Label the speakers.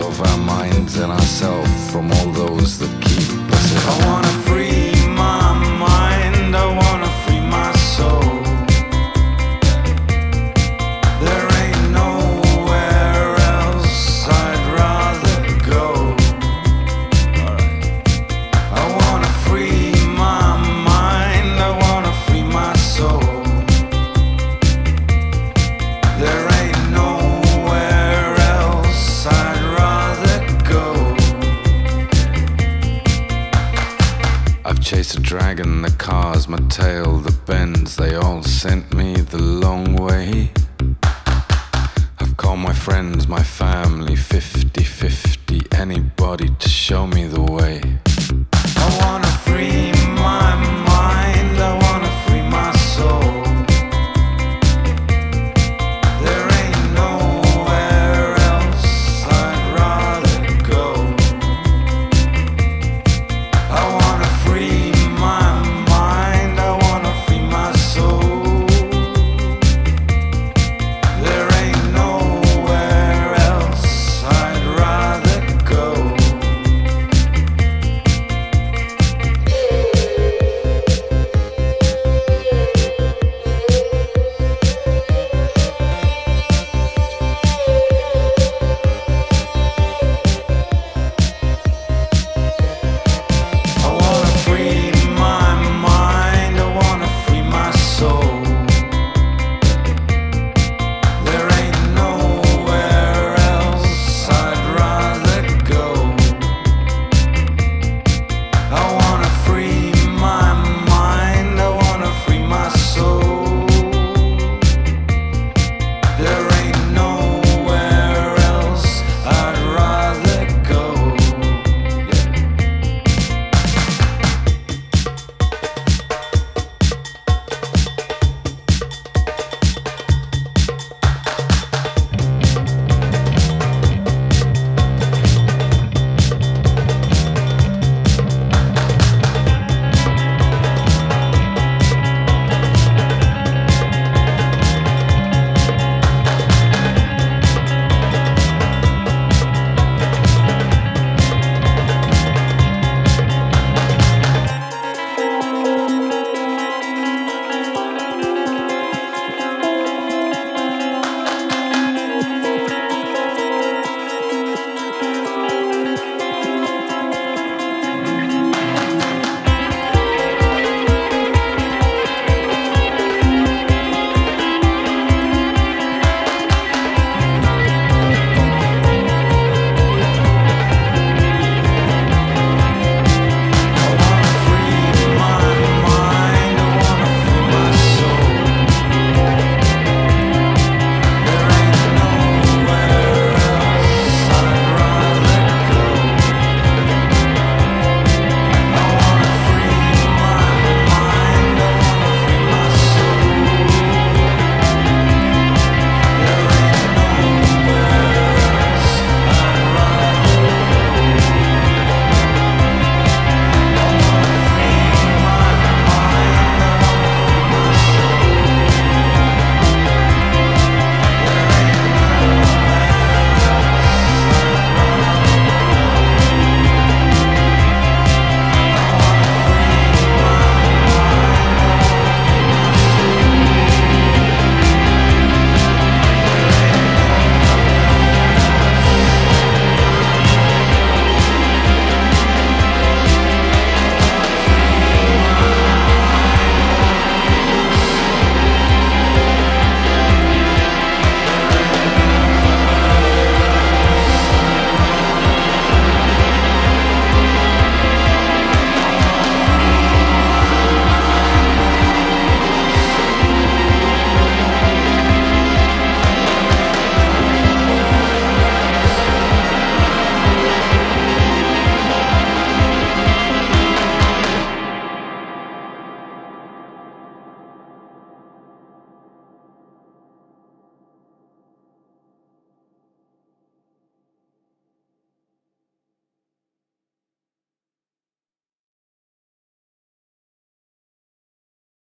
Speaker 1: of our minds and ourselves from all those that keep us. I wanna free my mind, I wanna free my soul. There ain't nowhere else I'd rather go. I wanna free my mind, I wanna free my soul. There ain't nowhere else I'd rather go. I've chased a dragon, the cars, my tail, the bends, they all sent me the long way. I've called my friends, my family, 50-50, anybody to show me the way.